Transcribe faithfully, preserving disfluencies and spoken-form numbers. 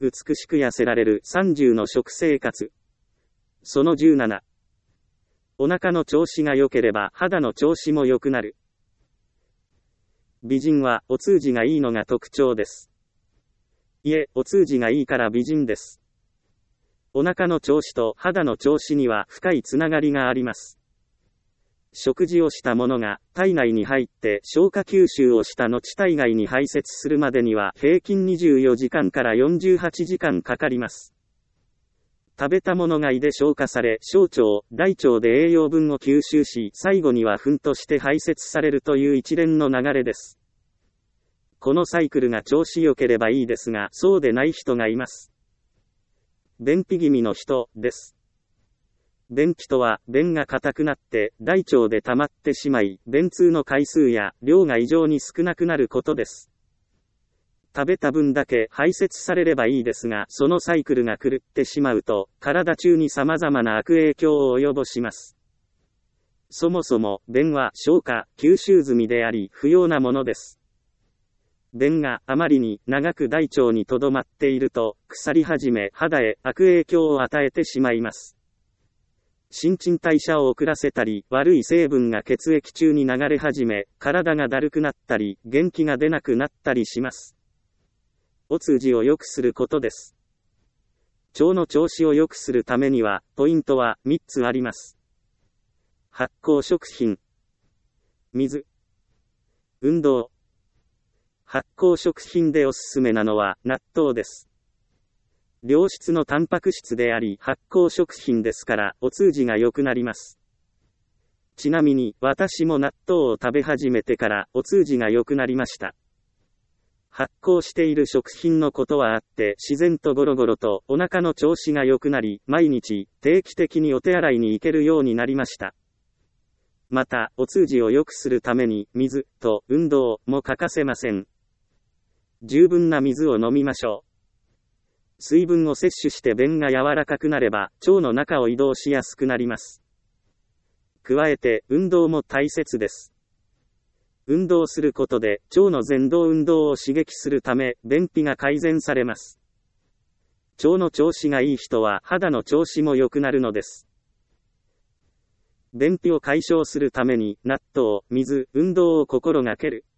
美しく痩せられるさんじゅうの食生活。そのじゅうなな。お腹の調子が良ければ肌の調子も良くなる。美人はお通じがいいのが特徴です。いえ、お通じがいいから美人です。お腹の調子と肌の調子には深いつながりがあります。食事をしたものが体内に入って消化吸収をした後体外に排泄するまでには平均にじゅうよじかんからよんじゅうはちじかんかかります。食べたものが胃で消化され、小腸、大腸で栄養分を吸収し、最後には糞として排泄されるという一連の流れです。このサイクルが調子良ければいいですが、そうでない人がいます。便秘気味の人です。便秘とは、便が硬くなって、大腸で溜まってしまい、便通の回数や量が異常に少なくなることです。食べた分だけ排泄されればいいですが、そのサイクルが狂ってしまうと、体中に様々な悪影響を及ぼします。そもそも、便は消化、吸収済みであり、不要なものです。便があまりに長く大腸に留まっていると、腐り始め、肌へ悪影響を与えてしまいます。新陳代謝を遅らせたり、悪い成分が血液中に流れ始め、体がだるくなったり、元気が出なくなったりします。お通じを良くすることです。腸の調子を良くするためには、ポイントはみっつあります。発酵食品、水、運動。発酵食品でおすすめなのは納豆です。良質のタンパク質であり発酵食品ですからお通じが良くなります。ちなみに私も納豆を食べ始めてからお通じが良くなりました。発酵している食品のことはあって自然とゴロゴロとお腹の調子が良くなり毎日定期的にお手洗いに行けるようになりました。またお通じを良くするために水と運動も欠かせません。十分な水を飲みましょう。水分を摂取して便が柔らかくなれば、腸の中を移動しやすくなります。加えて、運動も大切です。運動することで、腸の前動運動を刺激するため、便秘が改善されます。腸の調子がいい人は、肌の調子も良くなるのです。便秘を解消するために、納豆、水、運動を心がける。